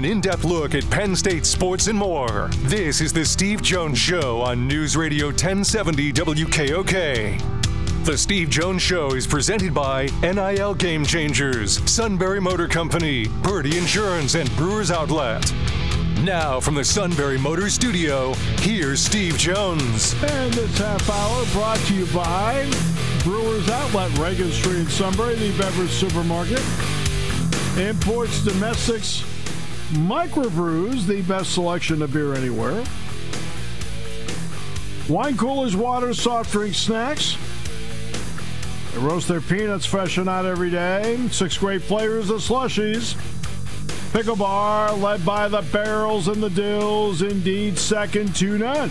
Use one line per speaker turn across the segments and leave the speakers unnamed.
in-depth look at Penn State sports and more. This is the Steve Jones Show on News Radio 1070 WKOK. The Steve Jones Show is presented by NIL Game Changers, Sunbury Motor Company, Purdy Insurance, and Brewers Outlet. Now from the Sunbury Motor Studio, here's Steve Jones.
And this half hour brought to you by Brewers Outlet, Reagan Street in Sunbury, the beverage supermarket. Imports, domestics, microbrews, the best selection of beer anywhere. Wine coolers, water, soft drinks, snacks. They roast their peanuts fresh and out every day. 6 great flavors of slushies. Pickle Bar, led by the barrels and the dills, indeed second to none.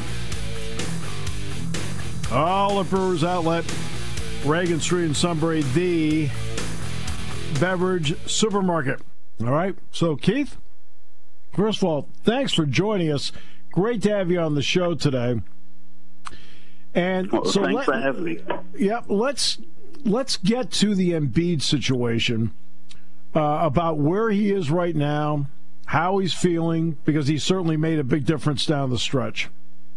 All at Brewers Outlet, Reagan Street in Sunbury, the beverage supermarket. All right, so Keith, first of all, thanks for joining us. Great to have you on the show today. And so
thanks for having me.
Yeah, let's get to the Embiid situation. About where he is right now, how he's feeling, because he certainly made a big difference down the stretch.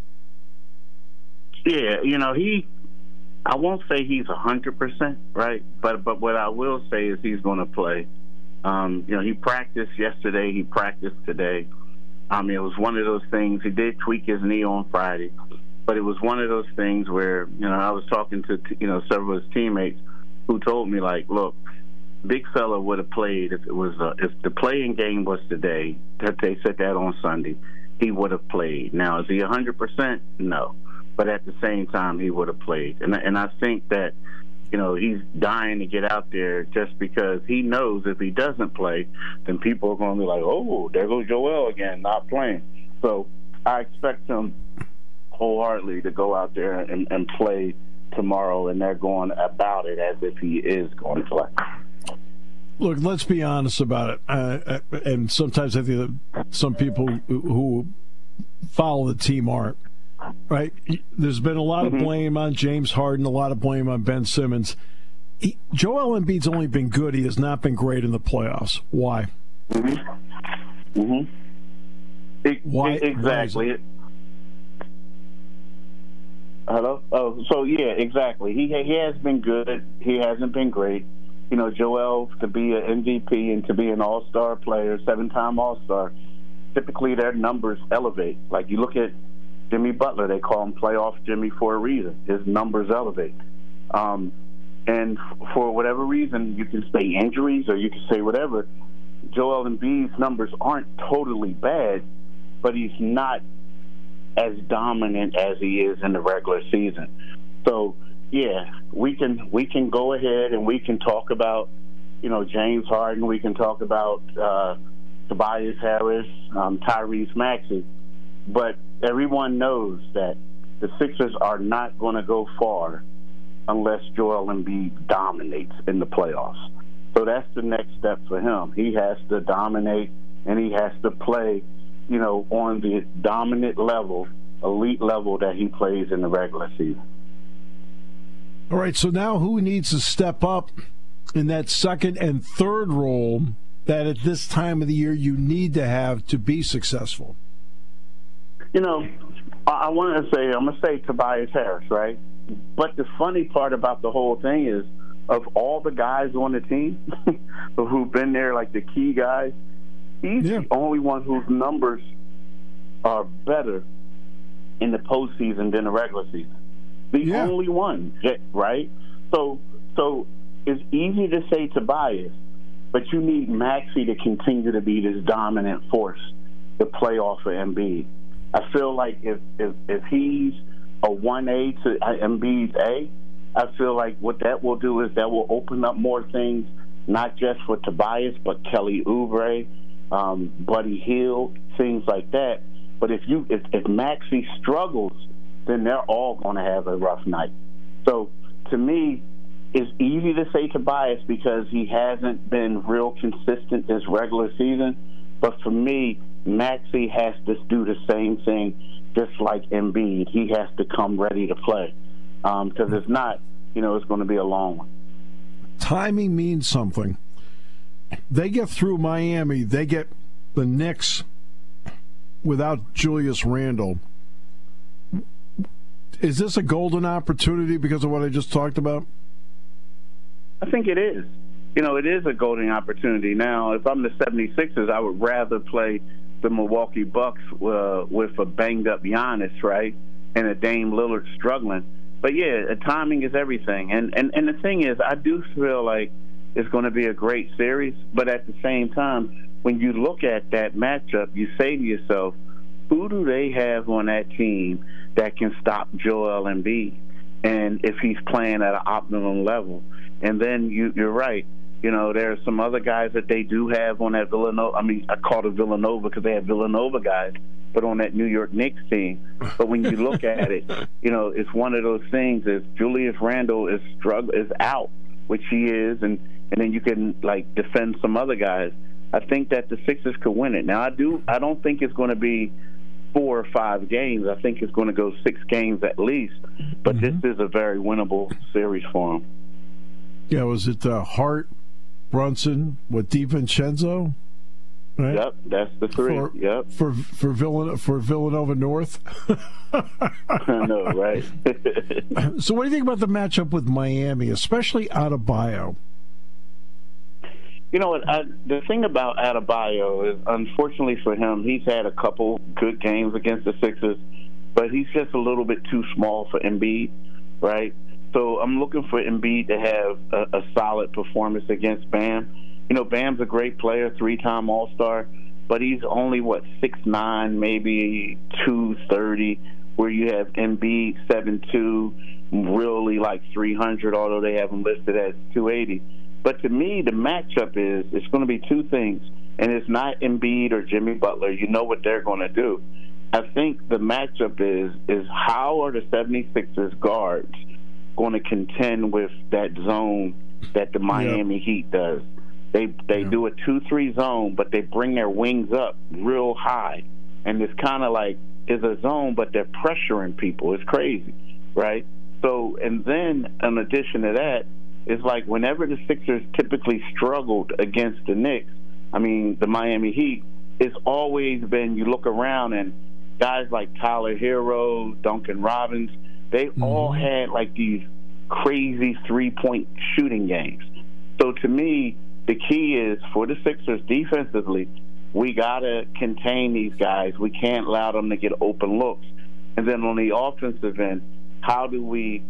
Yeah, I won't say he's 100%, right? But what I will say is he's going to play. He practiced yesterday, he practiced today. It was one of those things. He did tweak his knee on Friday, but it was one of those things where, I was talking to, several of his teammates who told me, like, look, big fella would have played if the playing game was today. That they said that on Sunday, he would have played. Now, is he 100%? No, but at the same time, he would have played. And I think that he's dying to get out there just because he knows if he doesn't play, then people are going to be like, oh, there goes Joel again, not playing. So I expect him wholeheartedly to go out there and play tomorrow, and they're going about it as if he is going to play.
Look, let's be honest about it. And sometimes I think that some people who follow the team aren't. Right? There's been a lot of blame on James Harden, a lot of blame on Ben Simmons. Joel Embiid's only been good. He has not been great in the playoffs. Why?
Why? Exactly. Hello? Oh, so, yeah, exactly. He has been good. He hasn't been great. Joel, to be an MVP and to be an all-star player, 7-time all-star, typically their numbers elevate. Like, you look at Jimmy Butler, they call him playoff Jimmy for a reason. His numbers elevate. And for whatever reason, you can say injuries or you can say whatever, Joel Embiid's numbers aren't totally bad, but he's not as dominant as he is in the regular season. So, yeah, we can go ahead and we can talk about, James Harden. We can talk about Tobias Harris, Tyrese Maxey. But everyone knows that the Sixers are not going to go far unless Joel Embiid dominates in the playoffs. So that's the next step for him. He has to dominate, and he has to play, on the dominant level, elite level that he plays in the regular season.
All right, so now who needs to step up in that second and third role that at this time of the year you need to have to be successful?
I'm going to say Tobias Harris, right? But the funny part about the whole thing is, of all the guys on the team who've been there, like the key guys, he's the only one whose numbers are better in the postseason than the regular season. The only one, right? So it's easy to say Tobias, but you need Maxey to continue to be this dominant force to play off of Embiid. I feel like if he's a 1A to Embiid's A, I feel like what that will do is that will open up more things, not just for Tobias, but Kelly Oubre, Buddy Hield, things like that. But if Maxey struggles, then they're all going to have a rough night. So to me, it's easy to say Tobias because he hasn't been real consistent this regular season. But for me, Maxey has to do the same thing, just like Embiid. He has to come ready to play because if not, it's going to be a long one.
Timing means something. They get through Miami. They get the Knicks without Julius Randle, is this a golden opportunity because of what I just talked about?
I think it is. It is a golden opportunity. Now, if I'm the 76ers, I would rather play the Milwaukee Bucks with a banged-up Giannis, right, and a Dame Lillard struggling. But, yeah, timing is everything. And the thing is, I do feel like it's going to be a great series, but at the same time, when you look at that matchup, you say to yourself, who do they have on that team that can stop Joel Embiid? And if he's playing at an optimum level. And then you're right. There are some other guys that they do have on that Villanova. I mean, I call it Villanova because they have Villanova guys, but on that New York Knicks team. But when you look at it, it's one of those things. If Julius Randle is out, which he is, and then you can defend some other guys. I think that the Sixers could win it. Now, I don't think it's going to be 4 or 5 games. I think it's going to go 6 games at least. But this is a very winnable series for them.
Yeah, was it Hart, Brunson, DiVincenzo? Right?
Yep, that's the 3.
For Villanova North.
I know, right?
So, what do you think about the matchup with Miami, especially Adebayo?
You know what? The thing about Adebayo is, unfortunately for him, he's had a couple good games against the Sixers, but he's just a little bit too small for Embiid, right? So I'm looking for Embiid to have a solid performance against Bam. Bam's a great player, 3-time All-Star, but he's only, 6'9", maybe 230, where you have Embiid 7'2", really 300, although they have him listed as 280. But to me, the matchup it's going to be 2 things, and it's not Embiid or Jimmy Butler. You know what they're going to do. I think the matchup is how are the 76ers guards going to contend with that zone that the Miami Heat does. They do a 2-3 zone, but they bring their wings up real high, and it's kind of it's a zone, but they're pressuring people. It's crazy, right? So, and then in addition to that, it's whenever the Sixers typically struggled against the Knicks, the Miami Heat, it's always been, you look around and guys like Tyler Hero, Duncan Robbins, they all had these crazy 3-point shooting games. So to me, the key is for the Sixers defensively, we got to contain these guys. We can't allow them to get open looks. And then on the offensive end, how do we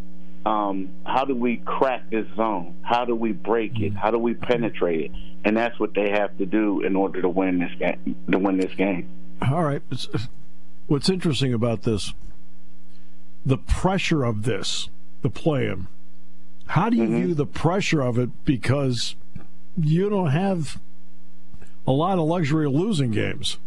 crack this zone? How do we break it? How do we penetrate it? And that's what they have to do in order to win this game.
All right. What's interesting about this, the pressure of this, the play-in. How do you view the pressure of it? Because you don't have a lot of luxury of losing games.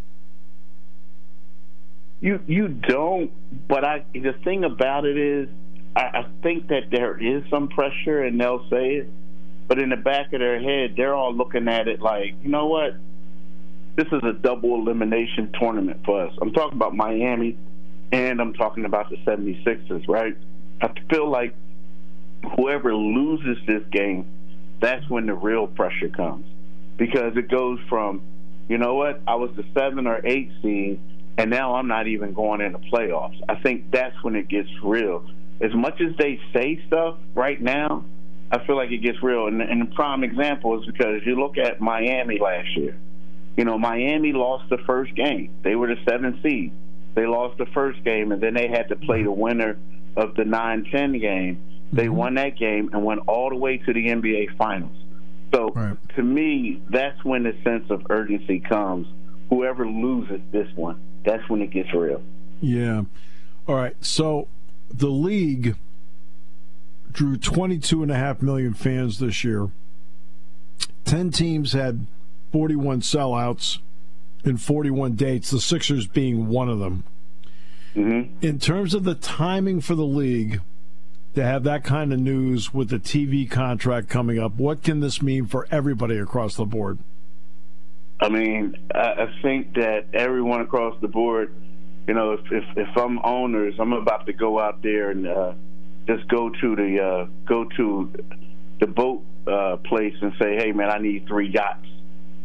You don't, but the thing about it is, I think that there is some pressure, and they'll say it, but in the back of their head, they're all looking at it you know what? This is a double elimination tournament for us. I'm talking about Miami, and I'm talking about the 76ers, right? I feel like whoever loses this game, that's when the real pressure comes, because it goes from, you know what, I was the 7 or 8 seed, and now I'm not even going into playoffs. I think that's when it gets real. As much as they say stuff right now, I feel like it gets real. And the prime example is because you look at Miami last year. Miami lost the first game. They were the 7th seed. They lost the first game, and then they had to play the winner of the 9-10 game. They won that game and went all the way to the NBA Finals. So, to me, that's when the sense of urgency comes. Whoever loses this one, that's when it gets real.
Yeah. All right. So the league drew 22.5 million fans this year. 10 teams had 41 sellouts in 41 dates, the Sixers being one of them. In terms of the timing for the league to have that kind of news with the TV contract coming up, what can this mean for everybody across the board?
I think that everyone across the board, if I'm owners, I'm about to go out there and just go to the boat place and say, hey, man, I need 3 yachts.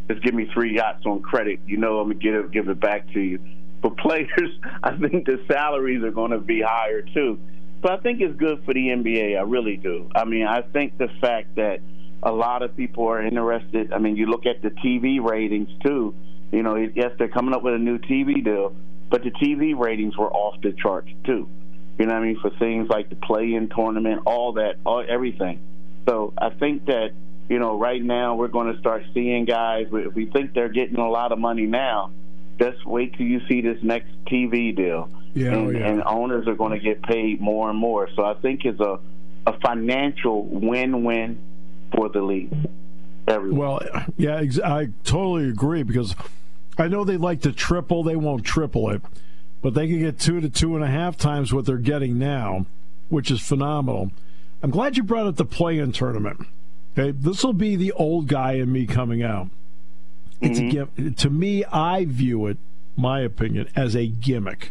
just give me 3 yachts on credit. I'm going to give it back to you. For players, I think the salaries are going to be higher too. So I think it's good for the NBA. I really do. I mean, I think the fact that a lot of people are interested. I mean, you look at the TV ratings too. Yes, they're coming up with a new TV deal, but the TV ratings were off the charts too. You know what I mean? For things like the play-in tournament, everything. So I think that, right now we're going to start seeing guys. If we think they're getting a lot of money now, just wait till you see this next TV deal. And owners are going to get paid more and more. So I think it's a financial win-win for the league. Everyone.
Well, yeah, I totally agree, because I know they like to triple. They won't triple it, but they can get 2 to 2.5 times what they're getting now, which is phenomenal. I'm glad you brought up the play-in tournament. Okay, this will be the old guy in me coming out. To me, I view it, my opinion, as a gimmick.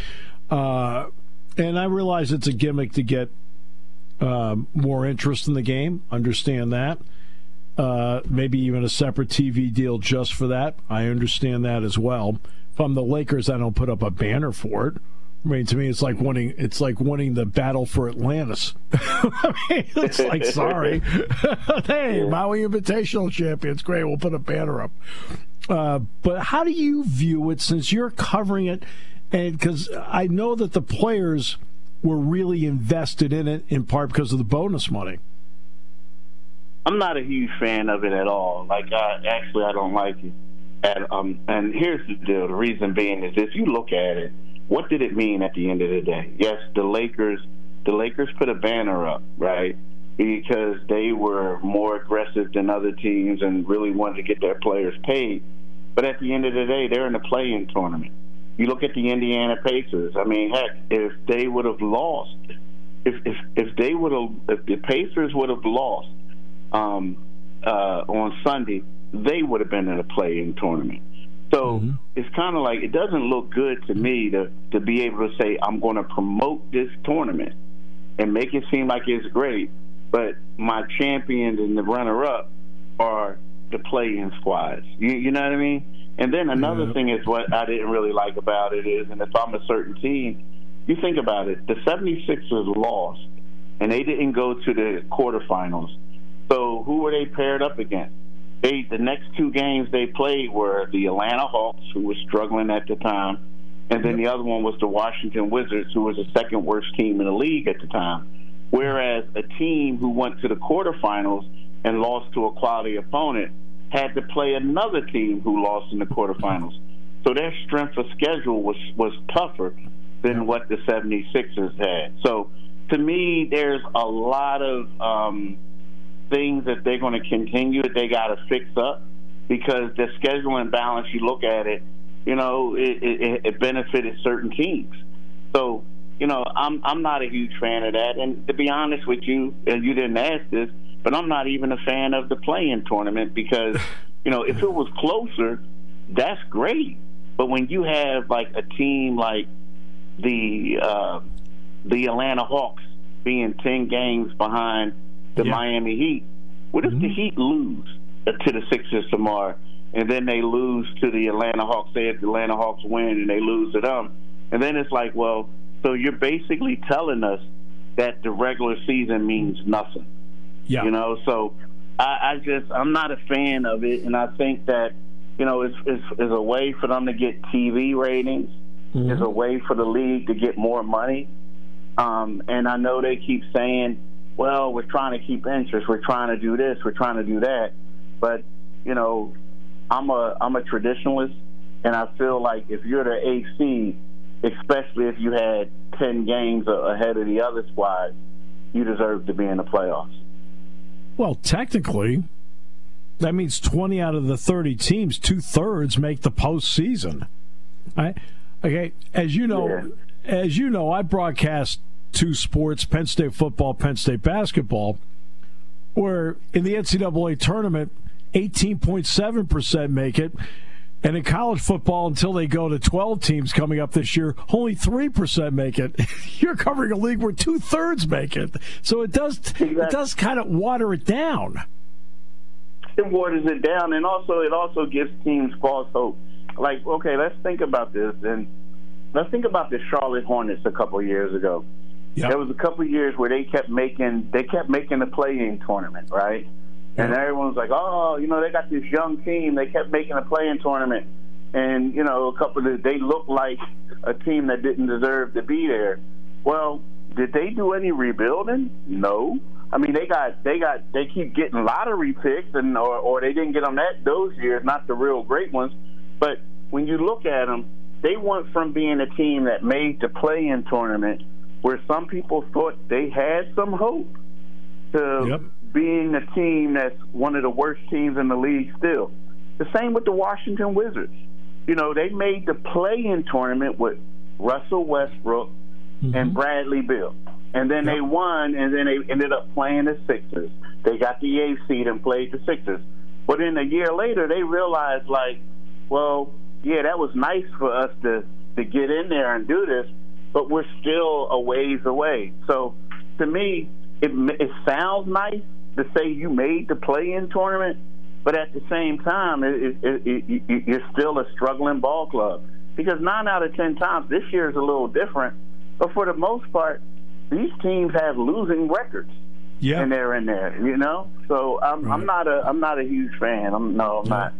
And I realize it's a gimmick to get more interest in the game. Understand that. Maybe even a separate TV deal just for that. I understand that as well. If I'm the Lakers, I don't put up a banner for it. I mean, to me, it's like winning the battle for Atlantis. I mean, it's like, sorry. Hey, Maui Invitational champions, great, we'll put a banner up. But how do you view it, since you're covering it? And because I know that the players were really invested in it, in part because of the bonus money.
I'm not a huge fan of it at all. I don't like it. And here's the deal. The reason being is, if you look at it, what did it mean at the end of the day? Yes, the Lakers put a banner up, right, because they were more aggressive than other teams and really wanted to get their players paid. But at the end of the day, they're in the play-in tournament. You look at the Indiana Pacers. I mean, heck, if they would have lost, if the Pacers would have lost on Sunday, they would have been in a play-in tournament. So it's kind of like, it doesn't look good to me to be able to say, I'm going to promote this tournament and make it seem like it's great, but my champions and the runner-up are the play-in squads. You know what I mean? And then another thing is, what I didn't really like about it is, and if I'm a certain team, you think about it, the 76ers lost, and they didn't go to the quarterfinals. So who were they paired up against? The next 2 games they played were the Atlanta Hawks, who were struggling at the time, and then the other one was the Washington Wizards, who was the second worst team in the league at the time. Whereas a team who went to the quarterfinals and lost to a quality opponent had to play another team who lost in the quarterfinals. So their strength of schedule was tougher than what the 76ers had. So to me, there's a lot of things that they're going to continue that they got to fix up, because the scheduling balance, you look at it, it benefited certain teams. So, I'm not a huge fan of that. And to be honest with you, and you didn't ask this, but I'm not even a fan of the play-in tournament, because, if it was closer, that's great. But when you have like a team like the Atlanta Hawks being 10 games behind the Miami Heat, what if the Heat lose to the Sixers tomorrow, and then they lose to the Atlanta Hawks? Say if the Atlanta Hawks win and they lose to them, and then it's like, well, so you're basically telling us that the regular season means nothing. Yeah. So I'm not a fan of it, and I think that, it's a way for them to get TV ratings. It's a way for the league to get more money. And I know they keep saying, well, we're trying to keep interest, we're trying to do this, we're trying to do that. But, I'm a traditionalist, and I feel like if you're the AC, especially if you had 10 games ahead of the other squad, you deserve to be in the playoffs.
Well, technically, that means 20 out of the 30 teams, 2/3, make the postseason. Right? Okay, as you know, I broadcast 2 sports: Penn State football, Penn State basketball. Where in the NCAA tournament, 18.7% make it, and in college football, until they go to 12 teams coming up this year, only 3% make it. You're covering a league where 2/3 make it, so it does kind of water it down.
it waters it down, and also it also gives teams false hope. Like, okay, let's think about this, and let's think about the Charlotte Hornets a couple of years ago. Yep. There was a couple of years where they kept making the play-in tournament, right? And everyone's like, oh, they got this young team. They kept making a play-in tournament, and they looked like a team that didn't deserve to be there. Well, did they do any rebuilding? No. I mean, they keep getting lottery picks, or they didn't get them those years, not the real great ones. But when you look at them, they went from being a team that made the play-in tournament, where some people thought they had some hope, to being a team that's one of the worst teams in the league still. The same with the Washington Wizards. They made the play-in tournament with Russell Westbrook and Bradley Beal. And then they won, and then they ended up playing the Sixers. They got the 8th seed and played the Sixers. But then a year later, they realized, well, yeah, that was nice for us to get in there and do this, but we're still a ways away. So to me, it sounds nice to say you made the play-in tournament, but at the same time, you're still a struggling ball club. Because 9 out of 10 times, this year is a little different, but for the most part, these teams have losing records, and they're in there, So I'm not a huge fan. I'm not.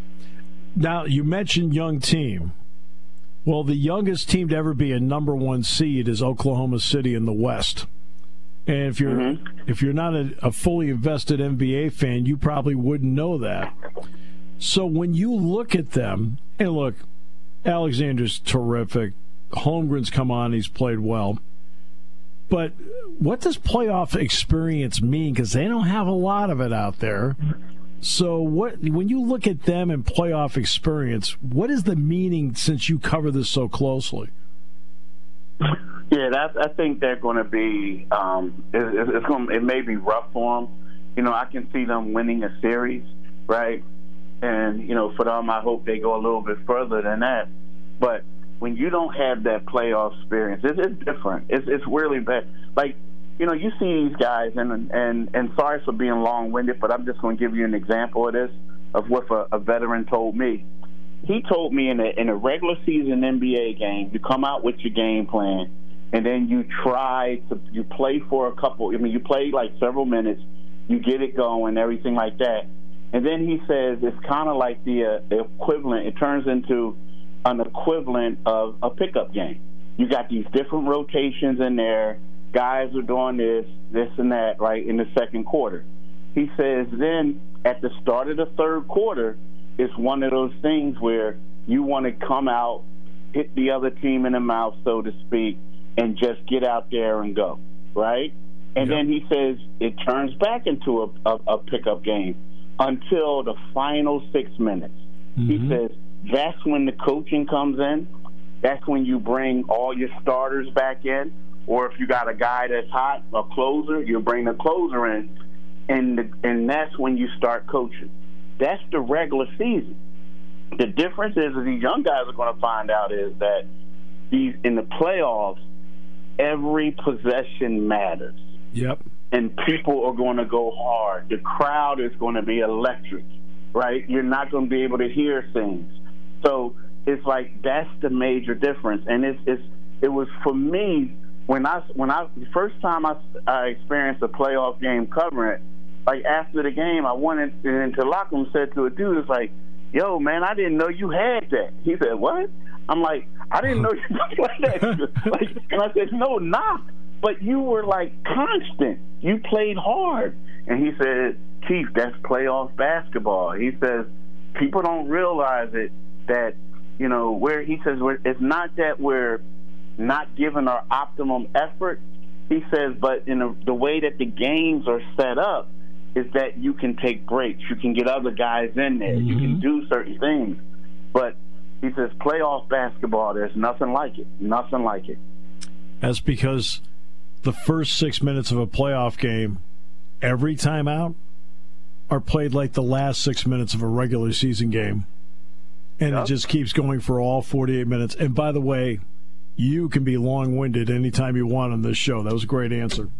Now, you mentioned young team. Well, the youngest team to ever be a number 1 seed is Oklahoma City in the West. And if you're not a fully invested NBA fan, you probably wouldn't know that. So when you look at them, and look, Alexander's terrific. Holmgren's come on, he's played well. But what does playoff experience mean? Because they don't have a lot of it out there. So when you look at them and playoff experience, what is the meaning since you cover this so closely?
Yeah, I think they're going to be. It may be rough for them. I can see them winning a series, right? And for them, I hope they go a little bit further than that. But when you don't have that playoff experience, it's different. It's really bad. You see these guys, and sorry for being long-winded, but I'm just going to give you an example of this, of what a veteran told me. He told me in a regular season NBA game, you come out with your game plan, and then you play for a couple. You play several minutes, you get it going, everything like that. And then he says it's kind of like the equivalent. It turns into an equivalent of a pickup game. You got these different rotations in there. Guys are doing this and that, right, in the second quarter. He says then at the start of the third quarter, it's one of those things where you want to come out, hit the other team in the mouth, so to speak, and just get out there and go, right? And then he says it turns back into a pickup game until the final 6 minutes. He says that's when the coaching comes in. That's when you bring all your starters back in. Or if you got a guy that's hot, a closer, you bring the closer in, and that's when you start coaching. That's the regular season. The difference is that these young guys are going to find out is that in the playoffs, every possession matters.
Yep.
And people are going to go hard. The crowd is going to be electric, right? You're not going to be able to hear things. So it's that's the major difference. And it was for me. When the first time I experienced a playoff game covering it, after the game, I went into the locker room and said to a dude, it's like, yo, man, I didn't know you had that. He said, what? I'm like, I didn't know you played that. And I said, no, but you were constant. You played hard. And he said, Chief, that's playoff basketball. He says, people don't realize it that, where he says, it's not that we're not giving our optimum effort. He says, but in the way that the games are set up is that you can take breaks. You can get other guys in there. You can do certain things. But he says playoff basketball, there's nothing like it. Nothing like it.
That's because the first 6 minutes of a playoff game, every time out, are played like the last 6 minutes of a regular season game. And it just keeps going for all 48 minutes. And by the way, you can be long-winded anytime you want on this show. That was a great answer.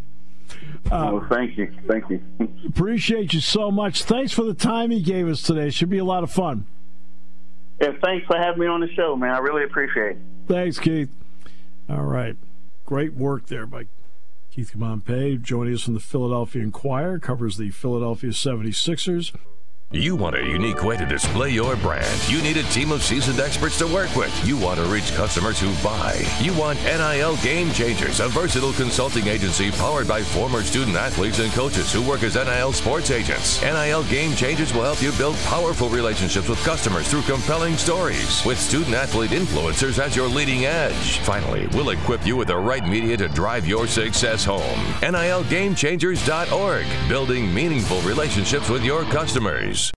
Thank you.
Appreciate you so much. Thanks for the time you gave us today. Should be a lot of fun.
Yeah, thanks for having me on the show, man. I really appreciate it.
Thanks, Keith. All right. Great work there by Keith Pompey, joining us from the Philadelphia Inquirer, covers the Philadelphia 76ers.
You want a unique way to display your brand. You need a team of seasoned experts to work with. You want to reach customers who buy. You want NIL Game Changers, a versatile consulting agency powered by former student athletes and coaches who work as NIL sports agents. NIL Game Changers will help you build powerful relationships with customers through compelling stories, with student athlete influencers as your leading edge. Finally, we'll equip you with the right media to drive your success home. NILGameChangers.org, building meaningful relationships with your customers.